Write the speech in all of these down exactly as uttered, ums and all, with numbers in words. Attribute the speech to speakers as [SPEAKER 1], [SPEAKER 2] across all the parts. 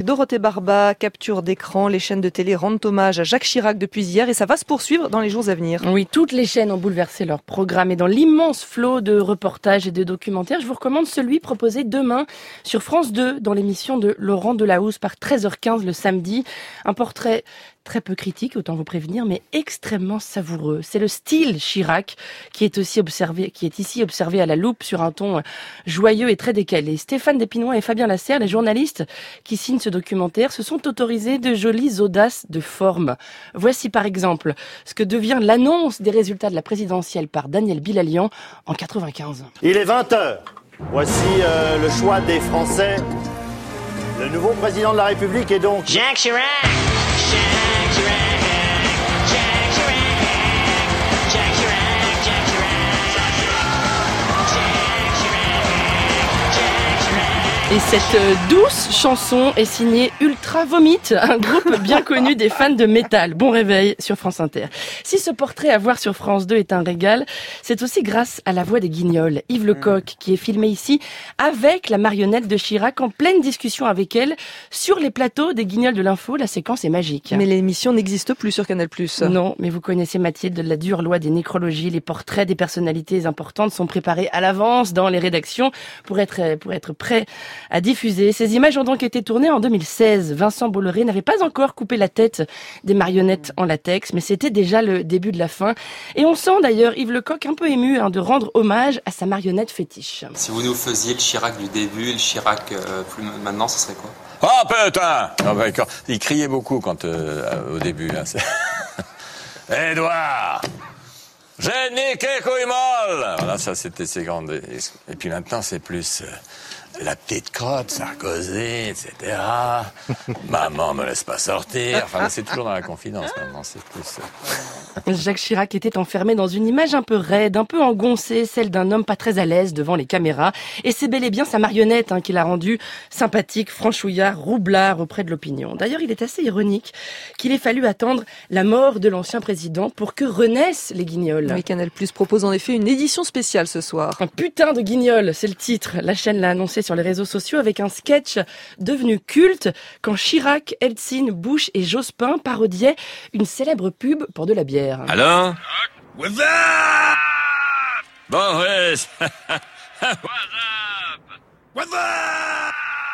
[SPEAKER 1] Dorothée Barba, capture d'écran. Les chaînes de télé rendent hommage à Jacques Chirac depuis hier et ça va se poursuivre dans les jours à venir.
[SPEAKER 2] Oui, toutes les chaînes ont bouleversé leur programme et dans l'immense flot de reportages et de documentaires, je vous recommande celui proposé demain sur France deux dans l'émission de Laurent Delahousse par treize heures quinze le samedi. Un portrait très peu critique, autant vous prévenir, mais extrêmement savoureux. C'est le style Chirac qui est aussi observé, qui est ici observé à la loupe sur un ton joyeux et très décalé. Stéphane Despinois et Fabien Lasserre, les journalistes qui signent ce documentaire, se sont autorisés de jolies audaces de forme. Voici par exemple ce que devient l'annonce des résultats de la présidentielle par Daniel Bilalian en quatre-vingt-quinze.
[SPEAKER 3] Il est vingt heures. Voici euh, le choix des Français. Le nouveau président de la République est donc
[SPEAKER 4] Jacques Chirac. Jacques Chirac. Jacques Chirac. Jacques Chirac. Jacques Chirac.
[SPEAKER 2] Et cette douce chanson est signée Ultra Vomit, un groupe bien connu des fans de métal. Bon réveil sur France Inter. Si ce portrait à voir sur France deux est un régal, c'est aussi grâce à la voix des Guignols, Yves Lecoq, qui est filmé ici avec la marionnette de Chirac en pleine discussion avec elle sur les plateaux des Guignols de l'info. La séquence est magique.
[SPEAKER 1] Mais l'émission n'existe plus sur Canal plus.
[SPEAKER 2] Non, mais vous connaissez Mathilde, de la dure loi des nécrologies. Les portraits des personnalités importantes sont préparés à l'avance dans les rédactions pour être, pour être prêts à diffuser. Ces images ont donc été tournées en deux mille seize. Vincent Bolloré n'avait pas encore coupé la tête des marionnettes en latex, mais c'était déjà le début de la fin. Et on sent d'ailleurs Yves Lecoq un peu ému hein, de rendre hommage à sa marionnette fétiche.
[SPEAKER 5] Si vous nous faisiez le Chirac du début, le Chirac euh, plus maintenant, ce serait quoi?
[SPEAKER 6] Oh putain oh, bah, quand, il criait beaucoup quand euh, au début. Hein, Édouard, j'ai niqué couille molle. Voilà, ça c'était ses grandes. Et puis maintenant c'est plus euh, la petite crotte, Sarkozy, et cetera. Maman me laisse pas sortir. Enfin, c'est toujours dans la confidence maintenant. C'est plus. Euh...
[SPEAKER 2] Jacques Chirac était enfermé dans une image un peu raide, un peu engoncée, celle d'un homme pas très à l'aise devant les caméras. Et c'est bel et bien sa marionnette hein, qui l'a rendu sympathique, franchouillard, roublard auprès de l'opinion. D'ailleurs, il est assez ironique qu'il ait fallu attendre la mort de l'ancien président pour que renaissent les Guignols.
[SPEAKER 1] Oui, Canal plus propose en effet une édition spéciale ce soir.
[SPEAKER 2] Un putain de Guignol, c'est le titre. La chaîne l'a annoncé sur les réseaux sociaux avec un sketch devenu culte quand Chirac, Eltsine, Bush et Jospin parodiaient une célèbre pub pour de la bière.
[SPEAKER 6] Alors What's up Bon, ouais. What's up What's up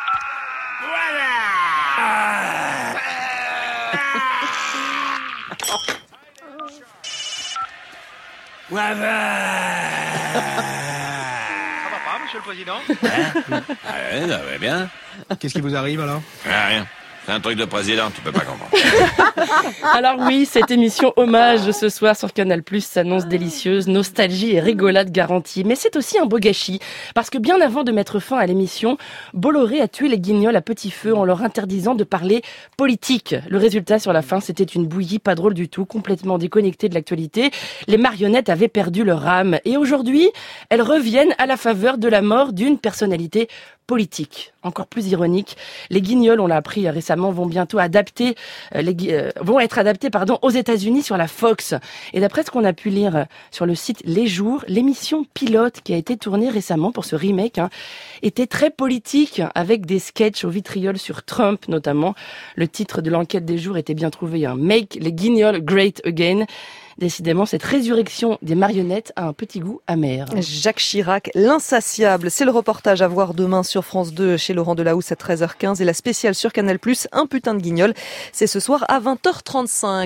[SPEAKER 6] What's up
[SPEAKER 7] Monsieur le Président.
[SPEAKER 6] Hein ah ouais, ça va bien.
[SPEAKER 7] Qu'est-ce qui vous arrive alors?
[SPEAKER 6] Ah, rien. C'est un truc de président, tu peux pas comprendre.
[SPEAKER 2] Alors oui, cette émission hommage ce soir sur Canal plus s'annonce délicieuse, nostalgie et rigolade garantie. Mais c'est aussi un beau gâchis, parce que bien avant de mettre fin à l'émission, Bolloré a tué les Guignols à petit feu en leur interdisant de parler politique. Le résultat sur la fin, c'était une bouillie pas drôle du tout, complètement déconnectée de l'actualité. Les marionnettes avaient perdu leur âme. Et aujourd'hui, elles reviennent à la faveur de la mort d'une personnalité politique. Encore plus ironique, les Guignols, on l'a appris récemment, vont bientôt adapter, euh, les, euh, vont être adaptés pardon, aux États-Unis sur la Fox. Et d'après ce qu'on a pu lire sur le site Les Jours, l'émission pilote qui a été tournée récemment pour ce remake hein, était très politique, avec des sketchs au vitriol sur Trump notamment. Le titre de l'enquête des jours était bien trouvé, hein, Make les Guignols Great Again. Décidément, cette résurrection des marionnettes a un petit goût amer.
[SPEAKER 1] Jacques Chirac, l'insatiable. C'est le reportage à voir demain sur France deux chez Laurent Delahousse à treize heures quinze et la spéciale sur Canal plus, un putain de Guignol. C'est ce soir à vingt heures trente-cinq.